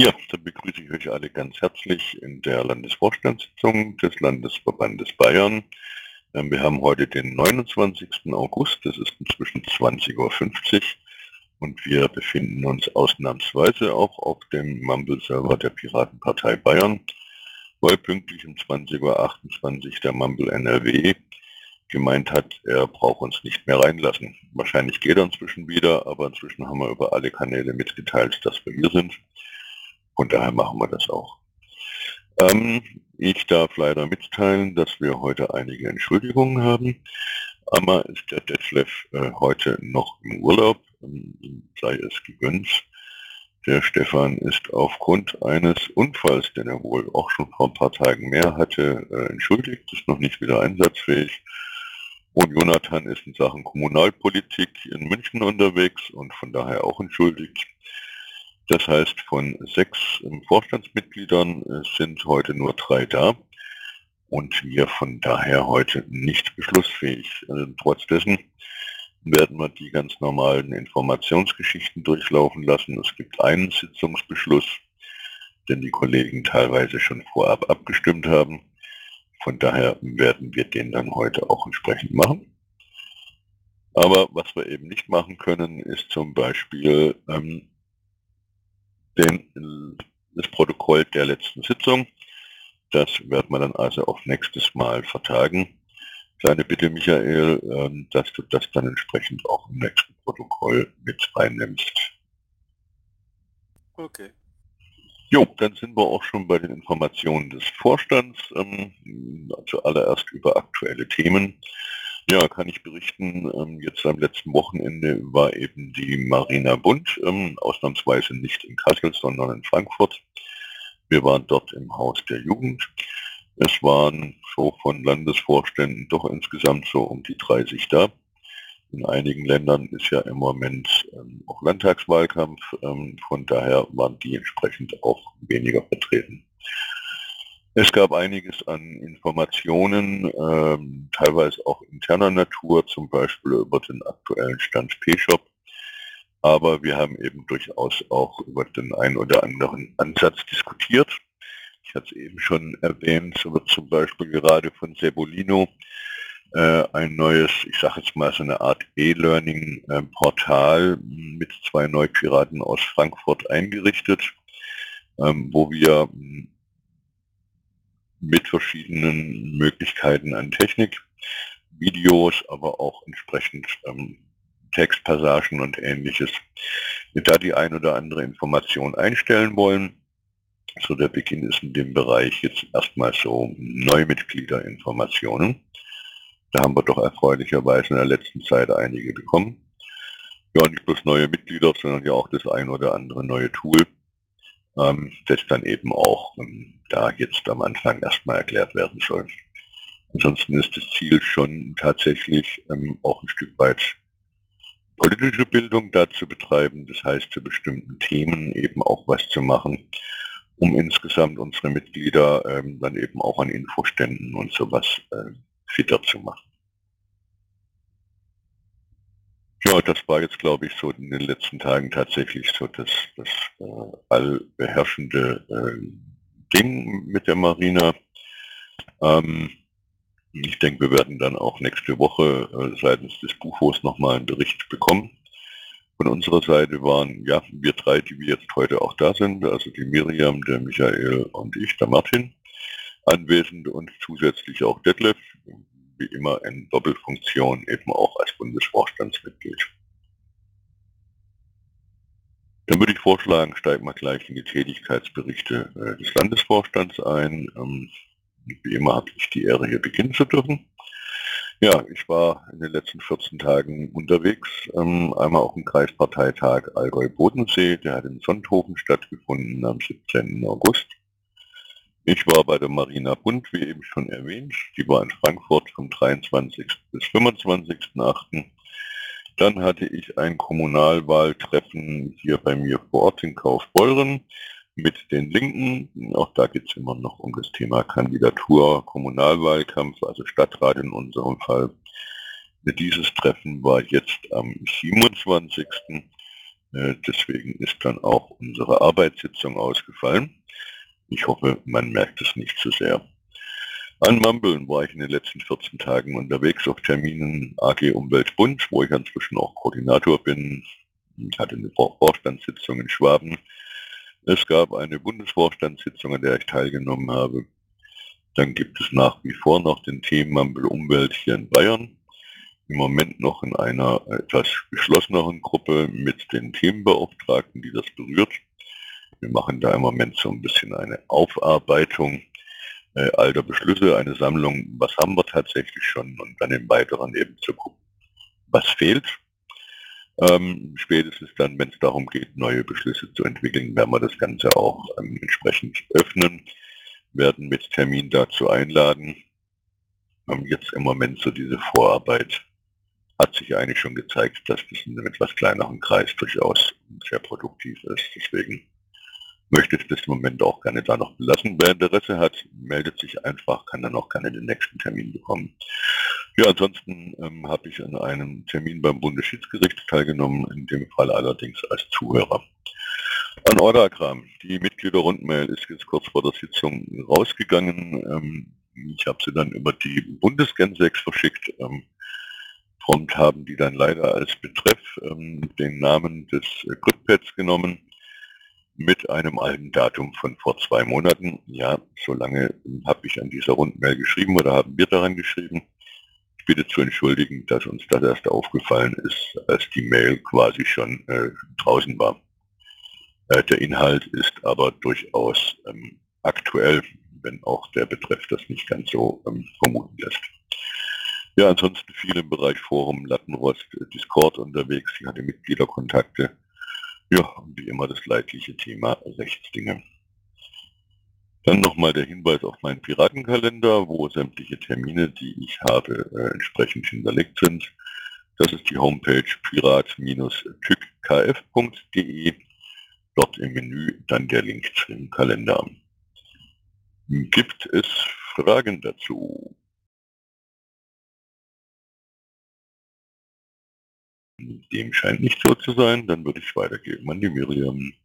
Ja, dann begrüße ich euch alle ganz herzlich in der Landesvorstandssitzung des Landesverbandes Bayern. Wir haben heute den 29. August, das ist inzwischen 20:50 Uhr und wir befinden uns ausnahmsweise auch auf dem Mumble-Server der Piratenpartei Bayern, weil pünktlich um 20:28 Uhr der Mumble NRW gemeint hat, er braucht uns nicht mehr reinlassen. Wahrscheinlich geht er inzwischen wieder, aber inzwischen haben wir über alle Kanäle mitgeteilt, dass wir hier sind. Von daher machen wir das auch. Ich darf leider mitteilen, dass wir heute einige Entschuldigungen haben. Einmal ist der Detlef heute noch im Urlaub, ihm sei es gegönnt. Der Stefan ist aufgrund eines Unfalls, den er wohl auch schon vor ein paar Tagen mehr hatte, entschuldigt, ist noch nicht wieder einsatzfähig. Und Jonathan ist in Sachen Kommunalpolitik in München unterwegs und von daher auch entschuldigt. Das heißt, von 6 Vorstandsmitgliedern sind heute nur 3 da und wir von daher heute nicht beschlussfähig. Trotz dessen werden wir die ganz normalen Informationsgeschichten durchlaufen lassen. Es gibt einen Sitzungsbeschluss, den die Kollegen teilweise schon vorab abgestimmt haben. Von daher werden wir den dann heute auch entsprechend machen. Aber was wir eben nicht machen können, ist zum Beispiel das Protokoll der letzten Sitzung. Das werden wir dann also auf nächstes Mal vertagen. Kleine Bitte, Michael, dass du das dann entsprechend auch im nächsten Protokoll mit reinnimmst. Okay. Jo, dann sind wir auch schon bei den Informationen des Vorstands, zuallererst über aktuelle Themen. Ja, kann ich berichten, jetzt am letzten Wochenende war eben die Marina Bund, ausnahmsweise nicht in Kassel, sondern in Frankfurt. Wir waren dort im Haus der Jugend. Es waren so von Landesvorständen doch insgesamt so um die 30 da. In einigen Ländern ist ja im Moment auch Landtagswahlkampf, von daher waren die entsprechend auch weniger vertreten. Es gab einiges an Informationen, teilweise auch interner Natur, zum Beispiel über den aktuellen Stand P-Shop. Aber wir haben eben durchaus auch über den einen oder anderen Ansatz diskutiert. Ich hatte es eben schon erwähnt, so wird zum Beispiel gerade von Sebolino ein neues, ich sage jetzt mal so eine Art E-Learning-Portal mit 2 Neupiraten aus Frankfurt eingerichtet, wo wir mit verschiedenen Möglichkeiten an Technik, Videos, aber auch entsprechend Textpassagen und ähnliches, da die ein oder andere Information einstellen wollen. So, der Beginn ist in dem Bereich jetzt erstmal so Neumitgliederinformationen. Da haben wir doch erfreulicherweise in der letzten Zeit einige bekommen. Ja, nicht bloß neue Mitglieder, sondern ja auch das ein oder andere neue Tool, das dann eben auch da jetzt am Anfang erstmal erklärt werden soll. Ansonsten ist das Ziel schon tatsächlich auch ein Stück weit politische Bildung da zu betreiben, das heißt zu bestimmten Themen eben auch was zu machen, um insgesamt unsere Mitglieder dann eben auch an Infoständen und sowas fitter zu machen. Ja, das war jetzt, glaube ich, so in den letzten Tagen tatsächlich so das allbeherrschende Ding mit der Marina. Ich denke, wir werden dann auch nächste Woche seitens des Buchos nochmal einen Bericht bekommen. Von unserer Seite waren ja wir 3, die wir jetzt heute auch da sind, also die Miriam, der Michael und ich, der Martin, anwesend und zusätzlich auch Detlef, wie immer in Doppelfunktion, eben auch als Bundesvorstandsmitglied. Dann würde ich vorschlagen, steigen wir gleich in die Tätigkeitsberichte des Landesvorstands ein. Wie immer habe ich die Ehre, hier beginnen zu dürfen. Ja, ich war in den letzten 14 Tagen unterwegs, einmal auf dem Kreisparteitag Allgäu-Bodensee, der hat in Sonthofen stattgefunden am 17. August. Ich war bei der Marina Bund, wie eben schon erwähnt, die war in Frankfurt vom 23. bis 25.8. Dann hatte ich ein Kommunalwahltreffen hier bei mir vor Ort in Kaufbeuren mit den Linken. Auch da geht es immer noch um das Thema Kandidatur, Kommunalwahlkampf, also Stadtrat in unserem Fall. Dieses Treffen war jetzt am 27. Deswegen ist dann auch unsere Arbeitssitzung ausgefallen. Ich hoffe, man merkt es nicht zu sehr. An Mumble war ich in den letzten 14 Tagen unterwegs auf Terminen AG Umwelt Bund, wo ich inzwischen auch Koordinator bin. Ich hatte eine Vorstandssitzung in Schwaben. Es gab eine Bundesvorstandssitzung, an der ich teilgenommen habe. Dann gibt es nach wie vor noch den Team Mumble Umwelt hier in Bayern. Im Moment noch in einer etwas geschlosseneren Gruppe mit den Themenbeauftragten, die das berührt. Wir machen da im Moment so ein bisschen eine Aufarbeitung alter Beschlüsse, eine Sammlung, was haben wir tatsächlich schon und dann im Weiteren eben zu gucken, was fehlt. Spätestens dann, wenn es darum geht, neue Beschlüsse zu entwickeln, werden wir das Ganze auch entsprechend öffnen, werden mit Termin dazu einladen. Jetzt im Moment so diese Vorarbeit hat sich eigentlich schon gezeigt, dass das in einem etwas kleineren Kreis durchaus sehr produktiv ist. Deswegen möchte ich das im Moment auch gerne da noch belassen. Wer Interesse hat, meldet sich einfach, kann dann auch gerne den nächsten Termin bekommen. Ja, ansonsten habe ich an einem Termin beim Bundesschiedsgericht teilgenommen, in dem Fall allerdings als Zuhörer. An Ordagram, die Mitgliederrundmail ist jetzt kurz vor der Sitzung rausgegangen. Ich habe sie dann über die Bundesgensex verschickt. Prompt haben die dann leider als Betreff den Namen des GridPads genommen mit einem alten Datum von vor 2 Monaten. Ja, so lange habe ich an dieser Rundmail geschrieben oder haben wir daran geschrieben. Ich bitte zu entschuldigen, dass uns das erst aufgefallen ist, als die Mail quasi schon draußen war. Der Inhalt ist aber durchaus aktuell, wenn auch der Betreff das nicht ganz so vermuten lässt. Ja, ansonsten viel im Bereich Forum, Lattenrost, Discord unterwegs. Ich hatte Mitgliederkontakte. Ja, und wie immer das leidliche Thema Rechtsdinge. Dann nochmal der Hinweis auf meinen Piratenkalender, wo sämtliche Termine, die ich habe, entsprechend hinterlegt sind. Das ist die Homepage pirat-tückkf.de. Dort im Menü dann der Link zum Kalender. Gibt es Fragen dazu? Dem scheint nicht so zu sein. Dann würde ich weitergeben an die Miriam.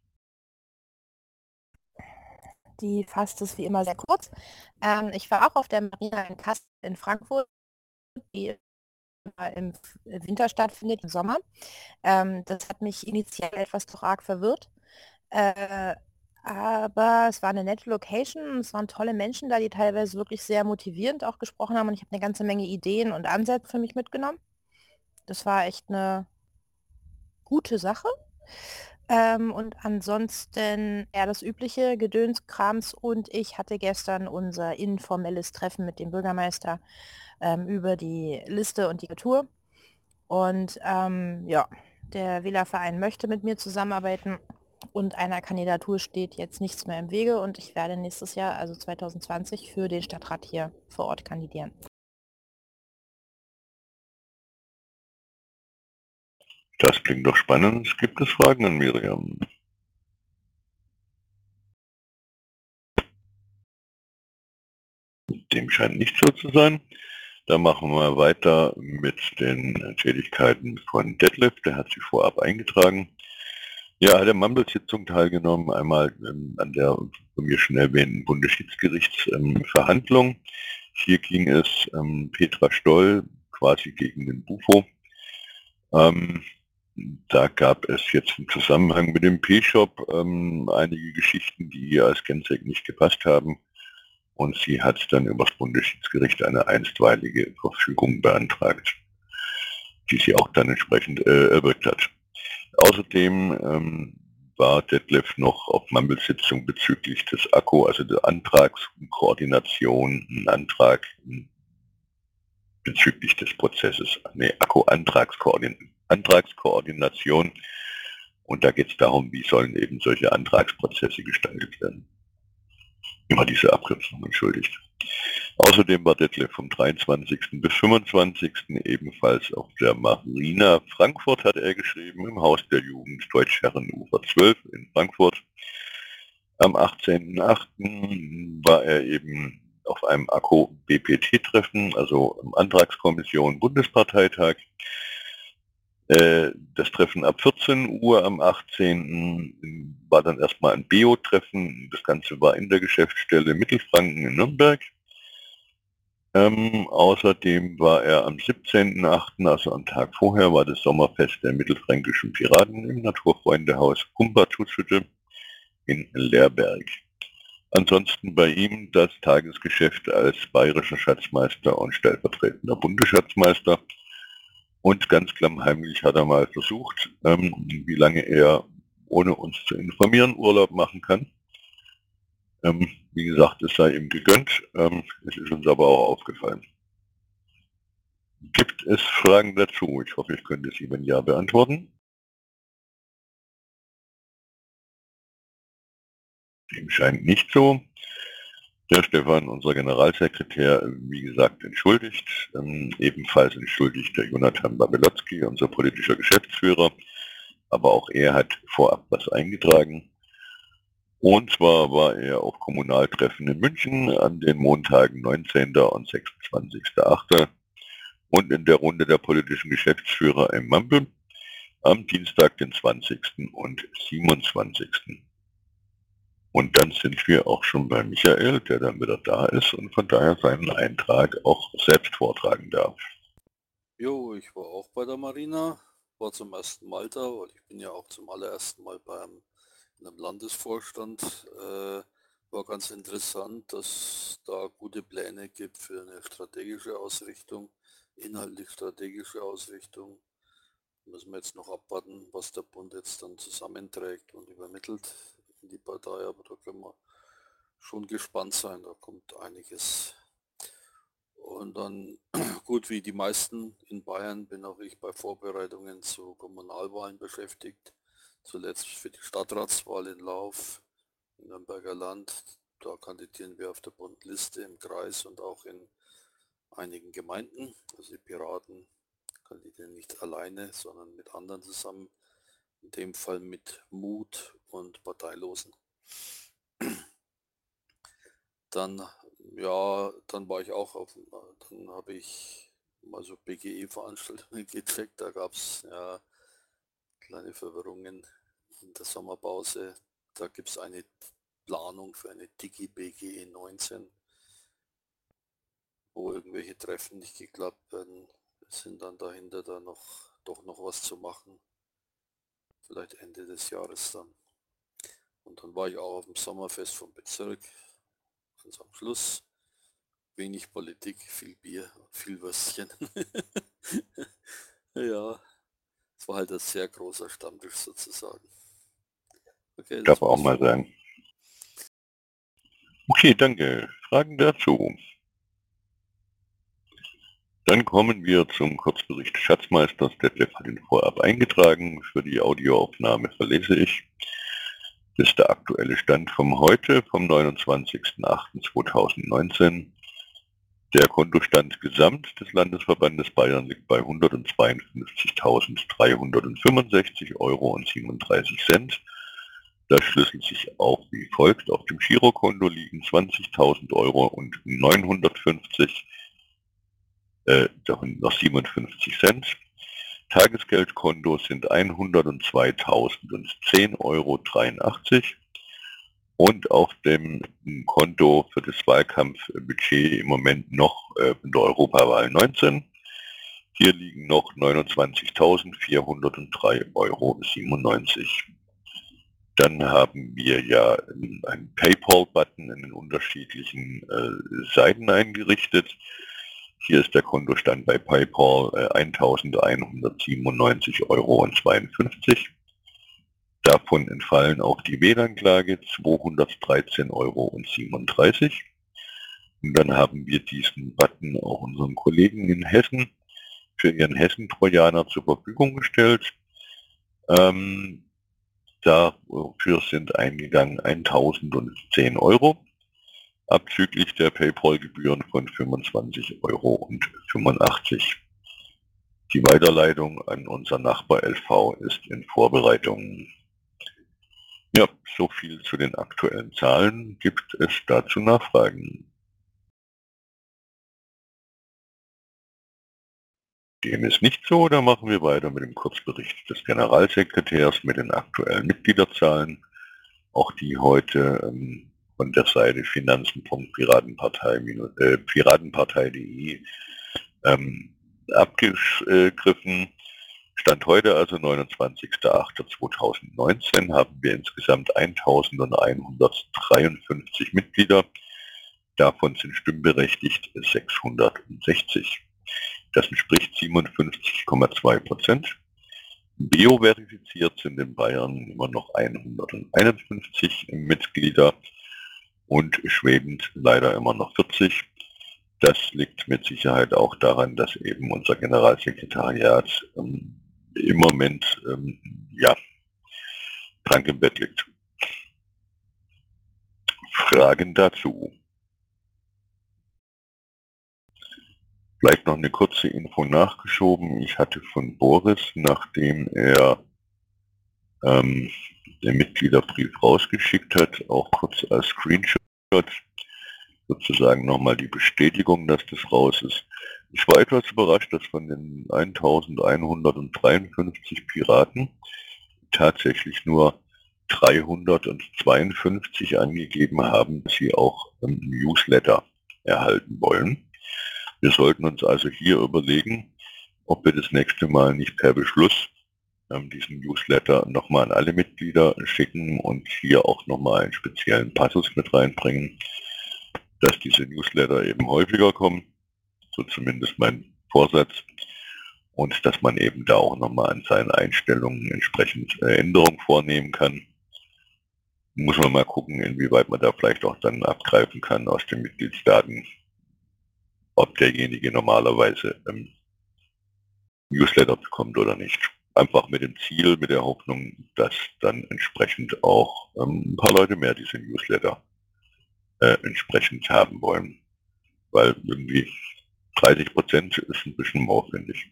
Die fasst es wie immer sehr kurz. Ich war auch auf der Marina in Kassel in Frankfurt, die im Winter stattfindet, im Sommer. Das hat mich initial etwas doch arg verwirrt. Aber es war eine nette Location, es waren tolle Menschen da, die teilweise wirklich sehr motivierend auch gesprochen haben und ich habe eine ganze Menge Ideen und Ansätze für mich mitgenommen. Das war echt eine gute Sache. Und ansonsten eher das übliche Gedönskrams und ich hatte gestern unser informelles Treffen mit dem Bürgermeister über die Liste und die Tour. Und ja, der Wählerverein möchte mit mir zusammenarbeiten und einer Kandidatur steht jetzt nichts mehr im Wege und ich werde nächstes Jahr, also 2020, für den Stadtrat hier vor Ort kandidieren. Das klingt doch spannend. Gibt es Fragen an Miriam? Dem scheint nicht so zu sein. Dann machen wir weiter mit den Tätigkeiten von Detlef. Der hat sich vorab eingetragen. Ja, hat an der Mumble-Sitzung teilgenommen, einmal an der von mir schon erwähnten Bundesschiedsgerichtsverhandlung. Hier ging es Petra Stoll quasi gegen den Bufo. Da gab es jetzt im Zusammenhang mit dem P-Shop einige Geschichten, die ihr als Gensec nicht gepasst haben. Und sie hat dann über das Bundesschiedsgericht eine einstweilige Verfügung beantragt, die sie auch dann entsprechend erwirkt hat. Außerdem war Detlef noch auf Mumble-Sitzung bezüglich des Akku, also der Antragskoordination, ein Antrag bezüglich des Prozesses, Antragskoordination. Und da geht es darum, wie sollen eben solche Antragsprozesse gestaltet werden. Immer diese Abkürzung, entschuldigt. Außerdem war Detlef vom 23. bis 25. ebenfalls auf der Marina Frankfurt, hat er geschrieben, im Haus der Jugend Deutschherrenufer 12 in Frankfurt. Am 18.08. war er eben auf einem ACO-BPT-Treffen, also im Antragskommission Bundesparteitag. Das Treffen ab 14 Uhr am 18. war dann erstmal ein BEO-Treffen. Das Ganze war in der Geschäftsstelle Mittelfranken in Nürnberg. Außerdem war er am 17.8., also am Tag vorher, war das Sommerfest der mittelfränkischen Piraten im Naturfreundehaus Kumpertushütte in Leerberg. Ansonsten bei ihm das Tagesgeschäft als bayerischer Schatzmeister und stellvertretender Bundesschatzmeister. Und ganz klammheimlich hat er mal versucht, wie lange er ohne uns zu informieren Urlaub machen kann. Wie gesagt, es sei ihm gegönnt, es ist uns aber auch aufgefallen. Gibt es Fragen dazu? Ich hoffe, ich könnte sie, wenn ja, beantworten. Dem scheint nicht so. Der Stefan, unser Generalsekretär, wie gesagt, entschuldigt. Ebenfalls entschuldigt der Jonathan Babelotzki, unser politischer Geschäftsführer. Aber auch er hat vorab was eingetragen. Und zwar war er auf Kommunaltreffen in München an den Montagen 19. und 26.8. und in der Runde der politischen Geschäftsführer im Mampel am Dienstag, den 20. und 27. Und dann sind wir auch schon bei Michael, der dann wieder da ist und von daher seinen Eintrag auch selbst vortragen darf. Jo, ich war auch bei der Marina, war zum ersten Mal da, weil ich bin ja auch zum allerersten Mal in einem Landesvorstand. War ganz interessant, dass da gute Pläne gibt für eine strategische Ausrichtung, inhaltlich strategische Ausrichtung. Müssen wir jetzt noch abwarten, was der Bund jetzt dann zusammenträgt und übermittelt in die Partei, aber da können wir schon gespannt sein, da kommt einiges. Und dann, gut, wie die meisten in Bayern bin auch ich bei Vorbereitungen zu Kommunalwahlen beschäftigt. Zuletzt für die Stadtratswahl in Lauf im Nürnberger Land. Da kandidieren wir auf der Bundliste im Kreis und auch in einigen Gemeinden. Also die Piraten kandidieren nicht alleine, sondern mit anderen zusammen. In dem Fall mit Mut und Parteilosen. Dann, ja, dann war ich auch dann habe ich mal so BGE-Veranstaltungen gecheckt, da gab es ja kleine Verwirrungen in der Sommerpause. Da gibt es eine Planung für eine Digi-BGE 19, wo irgendwelche Treffen nicht geklappt werden. Es sind dann dahinter da doch noch was zu machen. Vielleicht Ende des Jahres dann. Und dann war ich auch auf dem Sommerfest vom Bezirk. Ganz am Schluss. Wenig Politik, viel Bier, viel Würstchen. Ja, es war halt ein sehr großer Stammtisch sozusagen. Okay, Darf auch mal sagen. Okay, danke. Fragen dazu? Dann kommen wir zum Kurzbericht des Schatzmeisters. Detlef hat ihn vorab eingetragen. Für die Audioaufnahme verlese ich. Das ist der aktuelle Stand vom heute, vom 29.08.2019. Der Kontostand gesamt des Landesverbandes Bayern liegt bei 152.365,37 Euro. Das schlüsselt sich auch wie folgt. Auf dem Girokonto liegen 20.000 Euro und 950, noch 57 Cent. Tagesgeldkonto sind 102.010,83 Euro. Und auf dem Konto für das Wahlkampfbudget im Moment noch in der Europawahl 19. Hier liegen noch 29.403,97 Euro. Dann haben wir ja einen PayPal-Button in den unterschiedlichen Seiten eingerichtet. Hier ist der Kontostand bei PayPal 1.197,52 Euro. Davon entfallen auch die WLAN-Klage 213,37 Euro. Und dann haben wir diesen Button auch unseren Kollegen in Hessen für ihren Hessen-Trojaner zur Verfügung gestellt. Dafür sind eingegangen 1.010 Euro, abzüglich der PayPal-Gebühren von 25,85 Euro. Die Weiterleitung an unser Nachbar LV ist in Vorbereitung. Ja, so viel zu den aktuellen Zahlen. Gibt es dazu Nachfragen? Dem ist nicht so, da machen wir weiter mit dem Kurzbericht des Generalsekretärs mit den aktuellen Mitgliederzahlen. Auch die heute von der Seite Finanzen.piratenpartei.de abgegriffen. Stand heute, also 29.08.2019, haben wir insgesamt 1153 Mitglieder. Davon sind stimmberechtigt 660. Das entspricht 57,2%. Bio-verifiziert sind in Bayern immer noch 151 Mitglieder und schwebend leider immer noch 40. Das liegt mit Sicherheit auch daran, dass eben unser Generalsekretariat im Moment krank im Bett liegt. Fragen dazu? Vielleicht noch eine kurze Info nachgeschoben. Ich hatte von Boris, nachdem er den Mitgliederbrief rausgeschickt hat, auch kurz als Screenshot sozusagen nochmal die Bestätigung, dass das raus ist. Ich war etwas überrascht, dass von den 1153 Piraten tatsächlich nur 352 angegeben haben, dass sie auch Newsletter erhalten wollen. Wir sollten uns also hier überlegen, ob wir das nächste Mal nicht per Beschluss diesen Newsletter nochmal an alle Mitglieder schicken und hier auch nochmal einen speziellen Passus mit reinbringen, dass diese Newsletter eben häufiger kommen, so zumindest mein Vorsatz, und dass man eben da auch nochmal an seinen Einstellungen entsprechend Änderungen vornehmen kann. Muss man mal gucken, inwieweit man da vielleicht auch dann abgreifen kann aus den Mitgliedstaaten, ob derjenige normalerweise Newsletter bekommt oder nicht. Einfach mit dem Ziel, mit der Hoffnung, dass dann entsprechend auch ein paar Leute mehr diese Newsletter entsprechend haben wollen. Weil irgendwie 30% ist ein bisschen mau, finde ich.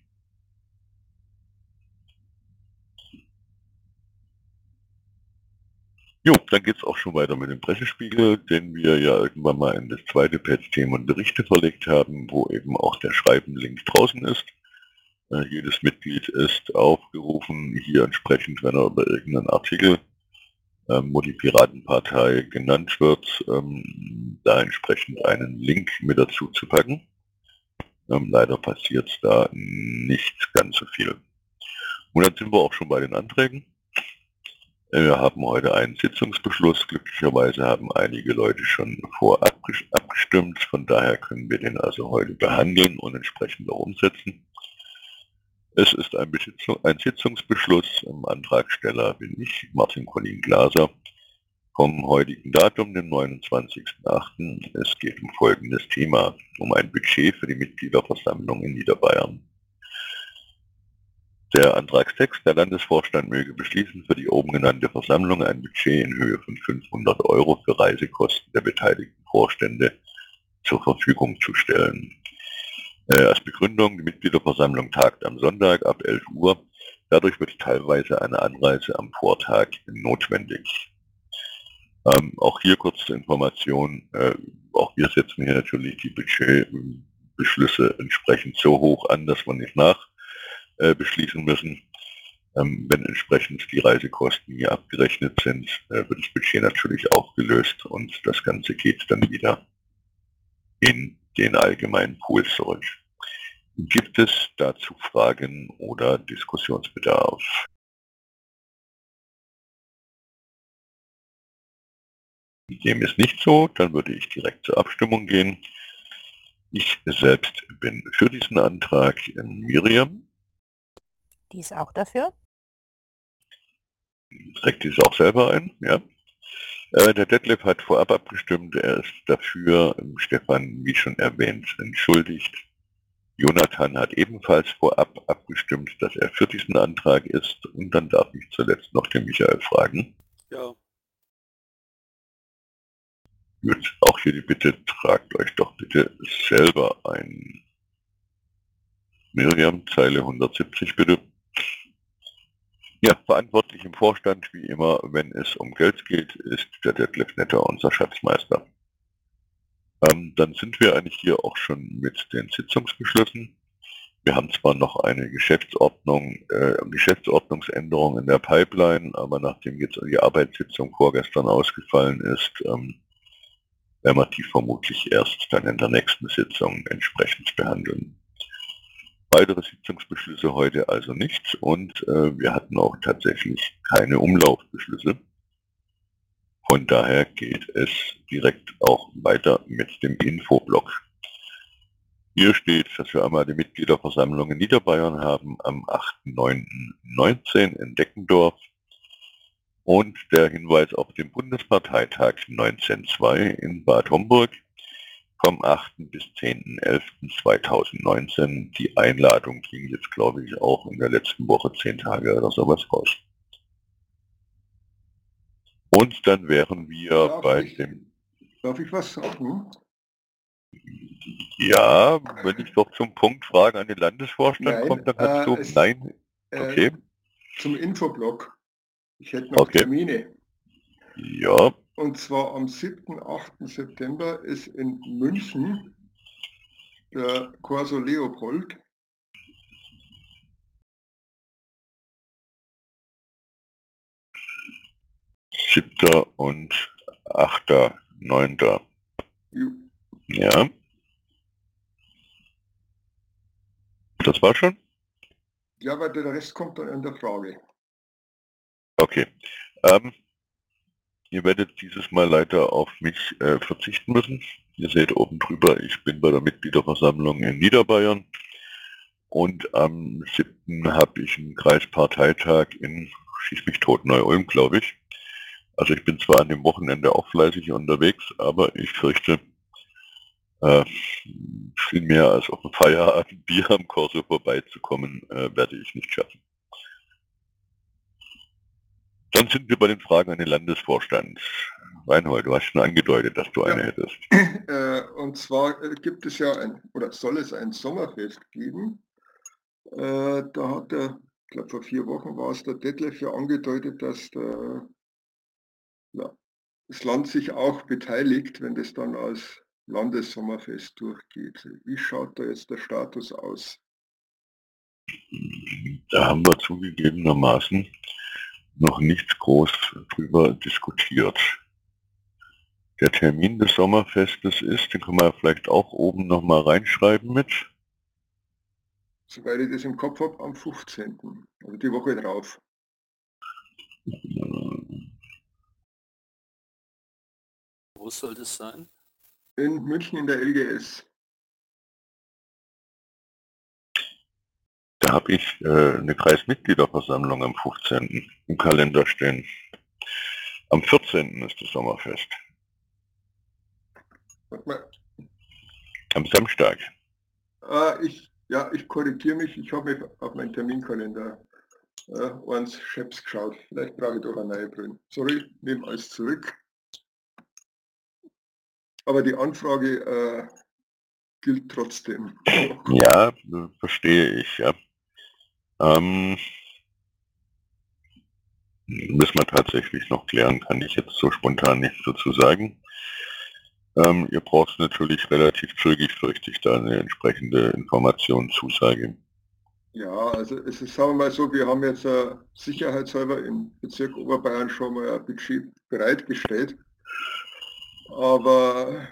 Jo, dann geht es auch schon weiter mit dem Pressespiegel, den wir ja irgendwann mal in das zweite Page Themen und Berichte verlegt haben, wo eben auch der Schreiben-Link draußen ist. Jedes Mitglied ist aufgerufen, hier entsprechend, wenn er über irgendeinen Artikel, wo die Piratenpartei genannt wird, da entsprechend einen Link mit dazu zu packen. Leider passiert da nicht ganz so viel. Und dann sind wir auch schon bei den Anträgen. Wir haben heute einen Sitzungsbeschluss. Glücklicherweise haben einige Leute schon vorab abgestimmt. Von daher können wir den also heute behandeln und entsprechend auch umsetzen. Es ist ein Sitzungsbeschluss. Antragsteller bin ich, Martin Collin Glaser, vom heutigen Datum, dem 29.08. Es geht um folgendes Thema, um ein Budget für die Mitgliederversammlung in Niederbayern. Der Antragstext: Der Landesvorstand möge beschließen, für die oben genannte Versammlung ein Budget in Höhe von 500 € für Reisekosten der beteiligten Vorstände zur Verfügung zu stellen. Als Begründung: Die Mitgliederversammlung tagt am Sonntag ab 11 Uhr. Dadurch wird teilweise eine Anreise am Vortag notwendig. Auch hier kurz zur Information, auch wir setzen hier natürlich die Budgetbeschlüsse entsprechend so hoch an, dass wir nicht beschließen müssen. Wenn entsprechend die Reisekosten hier abgerechnet sind, wird das Budget natürlich aufgelöst und das Ganze geht dann wieder in den allgemeinen Pool zurück. Gibt es dazu Fragen oder Diskussionsbedarf? Dem ist nicht so, dann würde ich direkt zur Abstimmung gehen. Ich selbst bin für diesen Antrag. Miriam? Die ist auch dafür. Trägt dies auch selber ein, ja. Der Detlef hat vorab abgestimmt, er ist dafür. Stefan, wie schon erwähnt, entschuldigt. Jonathan hat ebenfalls vorab abgestimmt, dass er für diesen Antrag ist. Und dann darf ich zuletzt noch den Michael fragen. Ja. Gut, auch hier die Bitte, tragt euch doch bitte selber ein. Miriam, Zeile 170 bitte. Ja, verantwortlich im Vorstand, wie immer, wenn es um Geld geht, ist der Detlef Netter, unser Schatzmeister. Dann sind wir eigentlich hier auch schon mit den Sitzungsbeschlüssen. Wir haben zwar noch eine Geschäftsordnungsänderung in der Pipeline, aber nachdem jetzt die Arbeitssitzung vorgestern ausgefallen ist, werden wir die vermutlich erst dann in der nächsten Sitzung entsprechend behandeln. Weitere Sitzungsbeschlüsse heute also nicht und wir hatten auch tatsächlich keine Umlaufbeschlüsse. Von daher geht es direkt auch weiter mit dem Infoblock. Hier steht, dass wir einmal die Mitgliederversammlung in Niederbayern haben am 8.9.19 in Deckendorf und der Hinweis auf den Bundesparteitag 19.2 in Bad Homburg vom 8. bis 10.11.2019. Die Einladung ging jetzt, glaube ich, auch in der letzten Woche 10 Tage oder sowas raus. Und dann wären wir Darf ich was sagen? Ja, wenn ich doch zum Punkt Frage an den Landesvorstand komme, dann kannst du... Nein? Okay. Zum Infoblock. Ich hätte noch Termine. Ja. Und zwar am 7. 8. September ist in München der Corso Leopold. Siebter und 8.9. Ja. Das war schon? Ja, aber der Rest kommt dann in der Frage. Okay. Ihr werdet dieses Mal leider auf mich verzichten müssen. Ihr seht oben drüber, ich bin bei der Mitgliederversammlung in Niederbayern und am 7. habe ich einen Kreisparteitag in Schieß mich tot Neu-Ulm, glaube ich. Also ich bin zwar an dem Wochenende auch fleißig unterwegs, aber ich fürchte, viel mehr als auf ein Feierabendbier am Corso vorbeizukommen, werde ich nicht schaffen. Dann sind wir bei den Fragen an den Landesvorstand. Reinhold, du hast schon angedeutet, dass du eine hättest. Und zwar gibt es ja soll es ein Sommerfest geben. Da hat ich glaube vor 4 Wochen war es, der Detlef ja angedeutet, dass das Land sich auch beteiligt, wenn das dann als Landessommerfest durchgeht. Wie schaut da jetzt der Status aus? Da haben wir zugegebenermaßen noch nicht groß drüber diskutiert. Der Termin des Sommerfestes ist, den können wir vielleicht auch oben nochmal reinschreiben mit. Soweit ich das im Kopf habe, am 15. Also die Woche drauf. Wo soll das sein? In München in der LGS. Da habe ich eine Kreismitgliederversammlung am 15. im Kalender stehen. Am 14. ist das Sommerfest. Warte mal. Am Samstag. Ich korrigiere mich, ich habe mich auf meinen Terminkalender eins Scheps geschaut. Vielleicht brauche ich doch eine neue Brille. Sorry, nehme alles zurück. Aber die Anfrage gilt trotzdem. Ja, verstehe ich, ja. Müssen wir tatsächlich noch klären, kann ich jetzt so spontan nichts dazu sagen. Ihr braucht natürlich relativ zügig, fürchte ich, da eine entsprechende Informationszusage. Ja, also es ist, sagen wir mal so, wir haben jetzt sicherheitshalber im Bezirk Oberbayern schon mal ein Budget bereitgestellt. Aber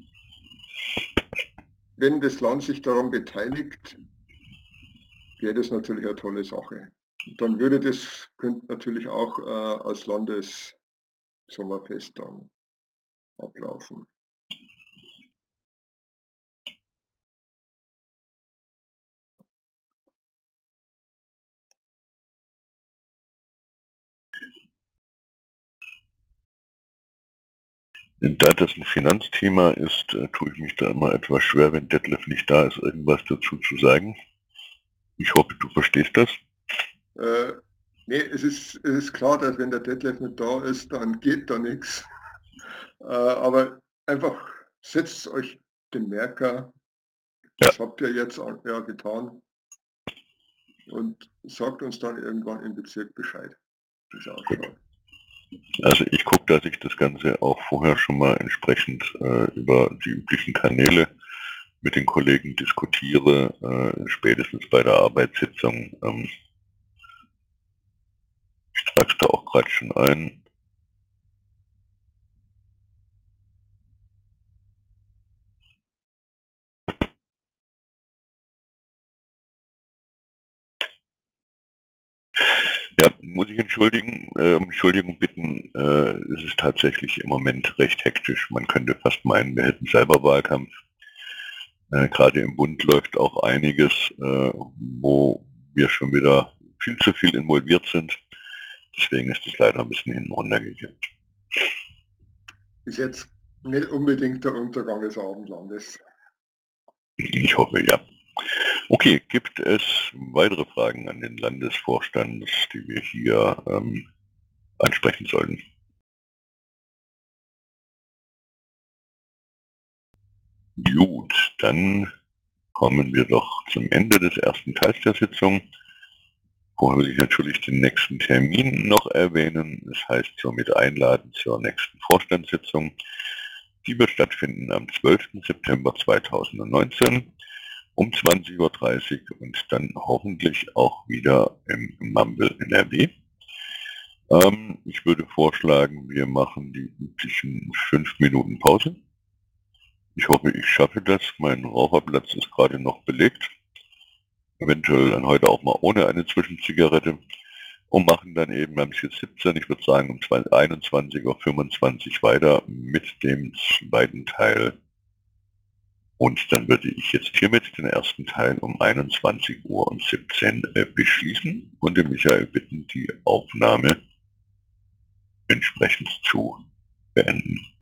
wenn das Land sich daran beteiligt, wäre das natürlich eine tolle Sache. Und dann könnte natürlich auch als Landessommerfest dann ablaufen. Da das ein Finanzthema ist, tue ich mich da immer etwas schwer, wenn Detlef nicht da ist, irgendwas dazu zu sagen. Ich hoffe, du verstehst das. Nee, es ist klar, dass wenn der Detlef nicht da ist, dann geht da nichts. Aber einfach setzt euch den Merker, das habt ihr jetzt ja getan, und sagt uns dann irgendwann im Bezirk Bescheid, wie es ausschaut. Also ich gucke, dass ich das Ganze auch vorher schon mal entsprechend über die üblichen Kanäle mit den Kollegen diskutiere, spätestens bei der Arbeitssitzung. Ich trage es da auch gerade schon ein. Ja, muss ich Entschuldigung bitten, es ist tatsächlich im Moment recht hektisch. Man könnte fast meinen, wir hätten selber Wahlkampf. Gerade im Bund läuft auch einiges, wo wir schon wieder viel zu viel involviert sind. Deswegen ist es leider ein bisschen hinten runtergegangen. Ist jetzt nicht unbedingt der Untergang des Abendlandes. Ich hoffe, ja. Okay, gibt es weitere Fragen an den Landesvorstand, die wir hier ansprechen sollten? Gut, dann kommen wir doch zum Ende des ersten Teils der Sitzung. Vorher will ich natürlich den nächsten Termin noch erwähnen. Das heißt somit einladen zur nächsten Vorstandssitzung. Die wird stattfinden am 12. September 2019 um 20:30 Uhr und dann hoffentlich auch wieder im Mumble NRW. Ich würde vorschlagen, wir machen die üblichen 5 Minuten Pause. Ich hoffe, ich schaffe das. Mein Raucherplatz ist gerade noch belegt. Eventuell dann heute auch mal ohne eine Zwischenzigarette. Und machen dann eben, wir haben es jetzt 17, ich würde sagen um 21:25 Uhr weiter mit dem zweiten Teil. Und dann würde ich jetzt hiermit den ersten Teil um 21:17 Uhr beschließen und den Michael bitten, die Aufnahme entsprechend zu beenden.